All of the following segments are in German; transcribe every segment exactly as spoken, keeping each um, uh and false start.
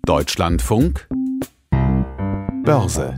Deutschlandfunk Börse.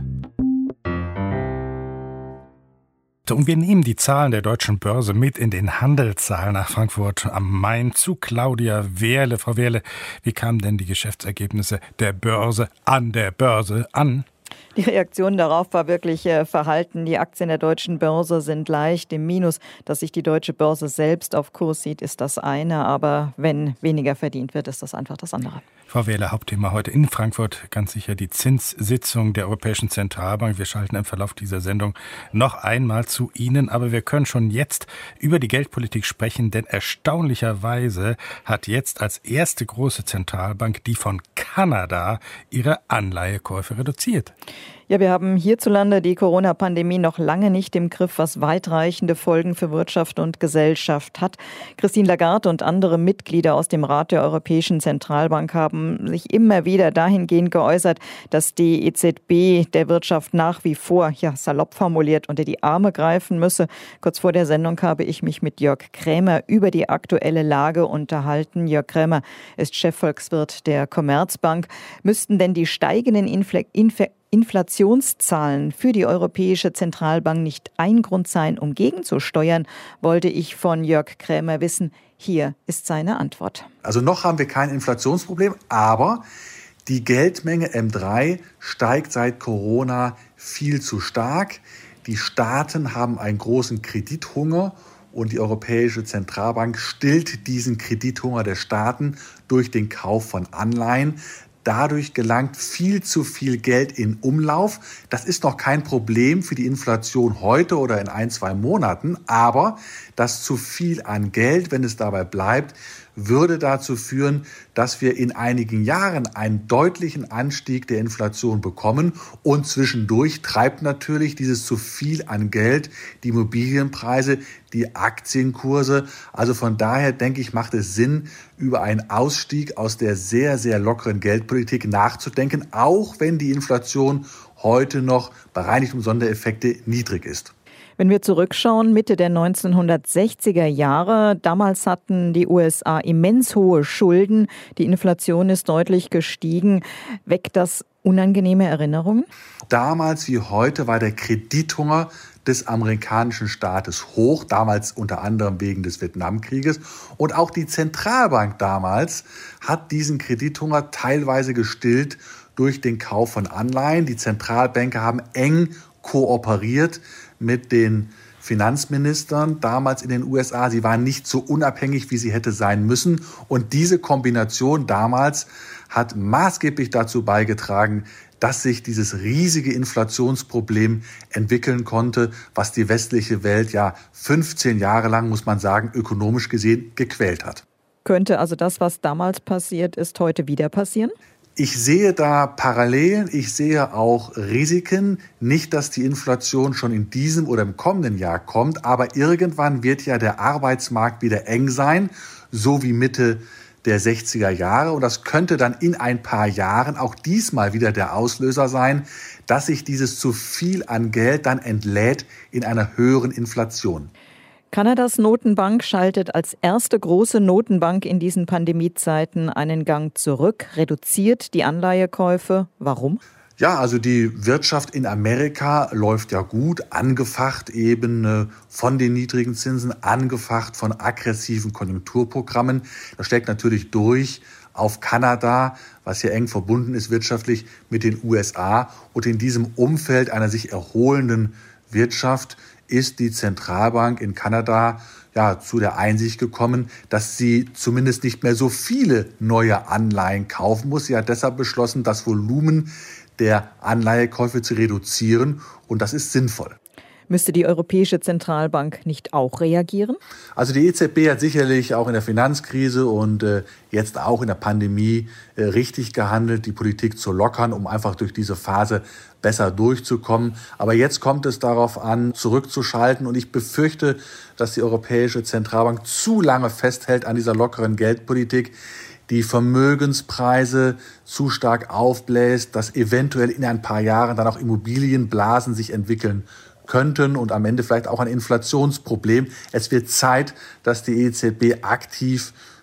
Und wir nehmen die Zahlen der deutschen Börse mit in den Handelssaal nach Frankfurt am Main zu Claudia Wehrle. Frau Wehrle, wie kamen denn die Geschäftsergebnisse der Börse an der Börse an? Die Reaktion darauf war wirklich äh, verhalten. Die Aktien der deutschen Börse sind leicht im Minus. Dass sich die deutsche Börse selbst auf Kurs sieht, ist das eine. Aber wenn weniger verdient wird, ist das einfach das andere. Frau Wehrle, Hauptthema heute in Frankfurt ganz sicher die Zinssitzung der Europäischen Zentralbank. Wir schalten im Verlauf dieser Sendung noch einmal zu Ihnen. Aber wir können schon jetzt über die Geldpolitik sprechen, denn erstaunlicherweise hat jetzt als erste große Zentralbank die von Kanada ihre Anleihekäufe reduziert. Ja, wir haben hierzulande die Corona-Pandemie noch lange nicht im Griff, was weitreichende Folgen für Wirtschaft und Gesellschaft hat. Christine Lagarde und andere Mitglieder aus dem Rat der Europäischen Zentralbank haben sich immer wieder dahingehend geäußert, dass die E Z B der Wirtschaft nach wie vor, ja salopp formuliert, unter die Arme greifen müsse. Kurz vor der Sendung habe ich mich mit Jörg Krämer über die aktuelle Lage unterhalten. Jörg Krämer ist Chefvolkswirt der Commerzbank. Müssten denn die steigenden Infl- Inf- Inflationszahlen für die Europäische Zentralbank nicht ein Grund sein, um gegenzusteuern, wollte ich von Jörg Krämer wissen. Hier ist seine Antwort. Also noch haben wir kein Inflationsproblem, aber die Geldmenge M drei steigt seit Corona viel zu stark. Die Staaten haben einen großen Kredithunger und die Europäische Zentralbank stillt diesen Kredithunger der Staaten durch den Kauf von Anleihen. Dadurch gelangt viel zu viel Geld in Umlauf. Das ist noch kein Problem für die Inflation heute oder in ein, zwei Monaten. Aber das zu viel an Geld, wenn es dabei bleibt, würde dazu führen, dass wir in einigen Jahren einen deutlichen Anstieg der Inflation bekommen. Und zwischendurch treibt natürlich dieses zu viel an Geld die Immobilienpreise, die Aktienkurse. Also von daher denke ich, macht es Sinn, über einen Ausstieg aus der sehr, sehr lockeren Geldpolitik nachzudenken, auch wenn die Inflation heute noch bereinigt um Sondereffekte niedrig ist. Wenn wir zurückschauen, Mitte der neunzehnhundertsechziger Jahre, damals hatten die U S A immens hohe Schulden. Die Inflation ist deutlich gestiegen. Weckt das unangenehme Erinnerungen? Damals wie heute war der Kredithunger des amerikanischen Staates hoch, damals unter anderem wegen des Vietnamkrieges. Und auch die Zentralbank damals hat diesen Kredithunger teilweise gestillt durch den Kauf von Anleihen. Die Zentralbanker haben eng kooperiert mit den Finanzministern damals in den U S A. Sie waren nicht so unabhängig, wie sie hätte sein müssen. Und diese Kombination damals hat maßgeblich dazu beigetragen, dass sich dieses riesige Inflationsproblem entwickeln konnte, was die westliche Welt ja fünfzehn Jahre lang, muss man sagen, ökonomisch gesehen gequält hat. Könnte also das, was damals passiert ist, heute wieder passieren? Ich sehe da Parallelen, ich sehe auch Risiken. Nicht, dass die Inflation schon in diesem oder im kommenden Jahr kommt, aber irgendwann wird ja der Arbeitsmarkt wieder eng sein, so wie Mitte der sechziger Jahre. Und das könnte dann in ein paar Jahren auch diesmal wieder der Auslöser sein, dass sich dieses zu viel an Geld dann entlädt in einer höheren Inflation. Kanadas Notenbank schaltet als erste große Notenbank in diesen Pandemiezeiten einen Gang zurück, reduziert die Anleihekäufe. Warum? Ja, also die Wirtschaft in Amerika läuft ja gut, angefacht eben von den niedrigen Zinsen, angefacht von aggressiven Konjunkturprogrammen. Das schlägt natürlich durch auf Kanada, was ja eng verbunden ist wirtschaftlich mit den U S A. Und in diesem Umfeld einer sich erholenden Wirtschaft ist die Zentralbank in Kanada ja zu der Einsicht gekommen, dass sie zumindest nicht mehr so viele neue Anleihen kaufen muss. Sie hat deshalb beschlossen, das Volumen der Anleihekäufe zu reduzieren, und das ist sinnvoll. Müsste die Europäische Zentralbank nicht auch reagieren? Also die E Z B hat sicherlich auch in der Finanzkrise und äh, jetzt auch in der Pandemie äh, richtig gehandelt, die Politik zu lockern, um einfach durch diese Phase besser durchzukommen. Aber jetzt kommt es darauf an, zurückzuschalten. Und ich befürchte, dass die Europäische Zentralbank zu lange festhält an dieser lockeren Geldpolitik, die Vermögenspreise zu stark aufbläst, dass eventuell in ein paar Jahren dann auch Immobilienblasen sich entwickeln könnten und am Ende vielleicht auch ein Inflationsproblem. Es wird Zeit, dass die E Z B aktiv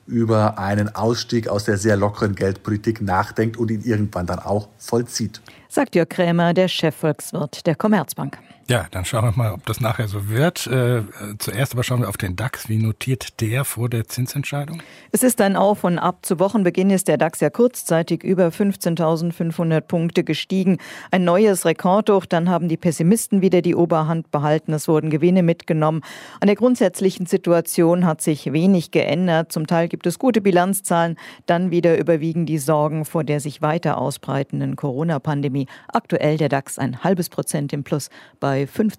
über einen Ausstieg aus der sehr lockeren Geldpolitik nachdenkt und ihn irgendwann dann auch vollzieht. Sagt Jörg Krämer, der Chefvolkswirt der Commerzbank. Ja, dann schauen wir mal, ob das nachher so wird. Äh, zuerst aber schauen wir auf den DAX. Wie notiert der vor der Zinsentscheidung? Es ist ein Auf und Ab. Zu Wochenbeginn ist der DAX ja kurzzeitig über fünfzehntausendfünfhundert Punkte gestiegen. Ein neues Rekordhoch. Dann haben die Pessimisten wieder die Oberhand behalten. Es wurden Gewinne mitgenommen. An der grundsätzlichen Situation hat sich wenig geändert. Zum Teil gibt es gute Bilanzzahlen. Dann wieder überwiegen die Sorgen vor der sich weiter ausbreitenden Corona-Pandemie. Aktuell der DAX ein halbes Prozent im Plus bei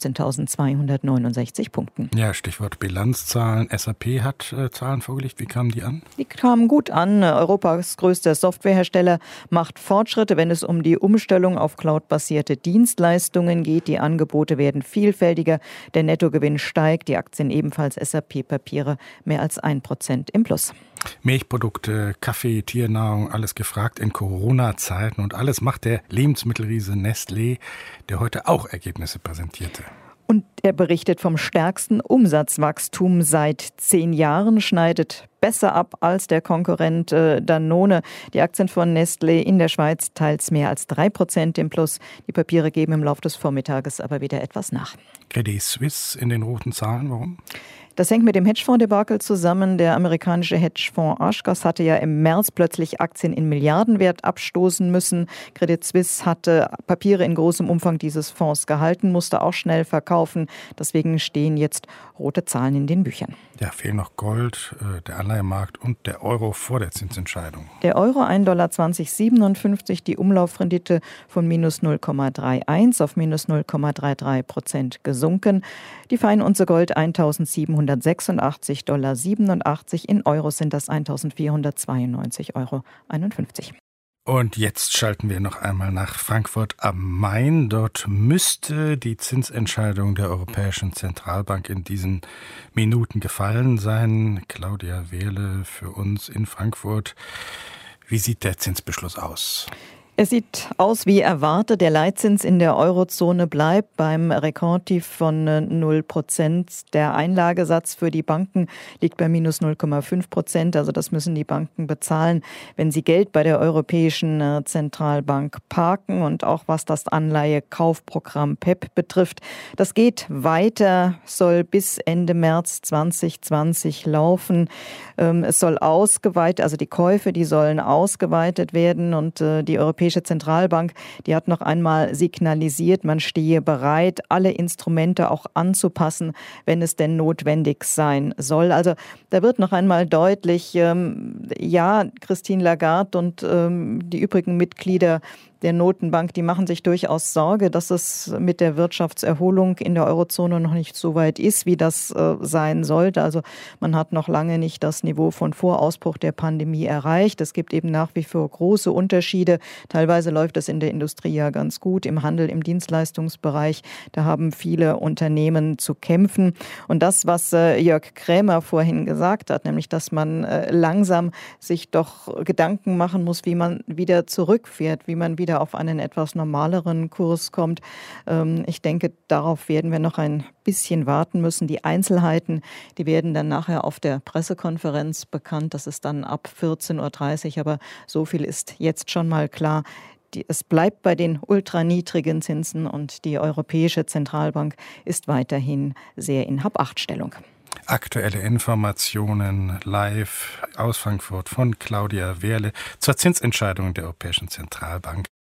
fünfzehntausendzweihundertneunundsechzig Punkten. Ja, Stichwort Bilanzzahlen. S A P hat äh, Zahlen vorgelegt. Wie kamen die an? Die kamen gut an. Europas größter Softwarehersteller macht Fortschritte, wenn es um die Umstellung auf cloudbasierte Dienstleistungen geht. Die Angebote werden vielfältiger. Der Nettogewinn steigt. Die Aktien ebenfalls S A P-Papiere mehr als ein Prozent im Plus. Milchprodukte, Kaffee, Tiernahrung, alles gefragt in Corona-Zeiten. Und alles macht der Lebensmittelriese Nestlé, der heute auch Ergebnisse präsentierte. Und er berichtet vom stärksten Umsatzwachstum seit zehn Jahren, schneidet besser ab als der Konkurrent äh, Danone. Die Aktien von Nestlé in der Schweiz teils mehr als drei Prozent im Plus. Die Papiere geben im Laufe des Vormittages aber wieder etwas nach. Credit Suisse in den roten Zahlen, warum? Das hängt mit dem Hedgefonds-Debakel zusammen. Der amerikanische Hedgefonds Oshkosh hatte ja im März plötzlich Aktien in Milliardenwert abstoßen müssen. Credit Suisse hatte Papiere in großem Umfang dieses Fonds gehalten, musste auch schnell verkaufen. Deswegen stehen jetzt rote Zahlen in den Büchern. Ja, fehlen noch Gold, der Anleihemarkt und der Euro vor der Zinsentscheidung. Der Euro ein Dollar zwanzig siebenundfünfzig, die Umlaufrendite von minus null Komma einunddreißig auf minus null Komma dreiunddreißig Prozent gesunken. Die Feinunze Gold eintausendsiebenhundertsechsundachtzig Dollar siebenundachtzig, in Euro sind das eintausendvierhundertzweiundneunzig Euro einundfünfzig. Und jetzt schalten wir noch einmal nach Frankfurt am Main. Dort müsste die Zinsentscheidung der Europäischen Zentralbank in diesen Minuten gefallen sein. Claudia Wehrle für uns in Frankfurt. Wie sieht der Zinsbeschluss aus? Es sieht aus wie erwartet. Der Leitzins in der Eurozone bleibt beim Rekordtief von null Prozent. Der Einlagesatz für die Banken liegt bei minus null Komma fünf Prozent. Also das müssen die Banken bezahlen, wenn sie Geld bei der Europäischen Zentralbank parken. Und auch was das Anleihekaufprogramm P E P betrifft. Das geht weiter, soll bis Ende März zwanzig zwanzig laufen. Es soll ausgeweitet, also die Käufe, die sollen ausgeweitet werden. Und die Europäische Die Europäische Zentralbank, die hat noch einmal signalisiert, man stehe bereit, alle Instrumente auch anzupassen, wenn es denn notwendig sein soll. Also da wird noch einmal deutlich, ähm, ja, Christine Lagarde und ähm, die übrigen Mitglieder der Notenbank, die machen sich durchaus Sorge, dass es mit der Wirtschaftserholung in der Eurozone noch nicht so weit ist, wie das äh, sein sollte. Also man hat noch lange nicht das Niveau von vor Ausbruch der Pandemie erreicht. Es gibt eben nach wie vor große Unterschiede. Teilweise läuft es in der Industrie ja ganz gut, im Handel, im Dienstleistungsbereich. Da haben viele Unternehmen zu kämpfen. Und das, was äh, Jörg Krämer vorhin gesagt hat, nämlich, dass man äh, langsam sich doch Gedanken machen muss, wie man wieder zurückfährt, wie man wieder auf einen etwas normaleren Kurs kommt. Ich denke, darauf werden wir noch ein bisschen warten müssen. Die Einzelheiten, die werden dann nachher auf der Pressekonferenz bekannt. Das ist dann ab vierzehn Uhr dreißig. Aber so viel ist jetzt schon mal klar. Es bleibt bei den ultraniedrigen Zinsen und die Europäische Zentralbank ist weiterhin sehr in Hab-Acht-Stellung. Aktuelle Informationen live aus Frankfurt von Claudia Wehrle zur Zinsentscheidung der Europäischen Zentralbank.